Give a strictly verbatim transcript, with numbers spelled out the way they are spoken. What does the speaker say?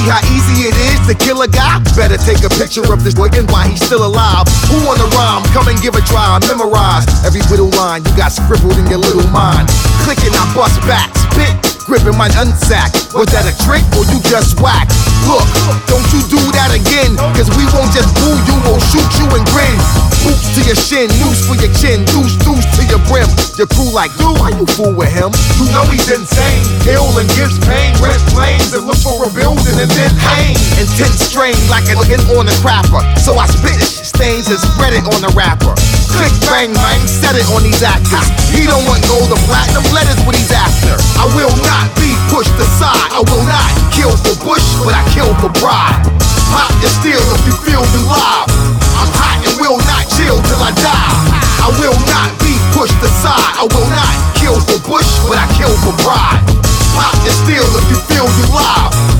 how easy it is to kill a guy? Better take a picture of this boy and why he's still alive. Who wanna rhyme? Come and give a try. Memorize every little line you got scribbled in your little mind. Clicking, I bust back, spit, gripping my unsack. Was that a trick or you just whack? Look, don't you do that again, cause we won't just boo you, we'll shoot you and grin. Boots to your shin, noose for your chin, deuce, deuce to your brim. Your crew like, dude, why you fool with him? You know he's insane, ill and gives pain. Rent planes and look for a building and then hang. Intense strain like an in on a crapper. So I spit it, stains and spread it on the rapper. Click, bang, bang, set it on these actors. He don't want gold or platinum, letters what he's after. I will not be pushed aside. I will not kill for Bush, but I kill for pride. Pop your steel if you feel me live. I'm hot and will not chill till I die. I will not be pushed aside. I will not kill for Bush, but I kill for pride. Pop your steel if you feel me live.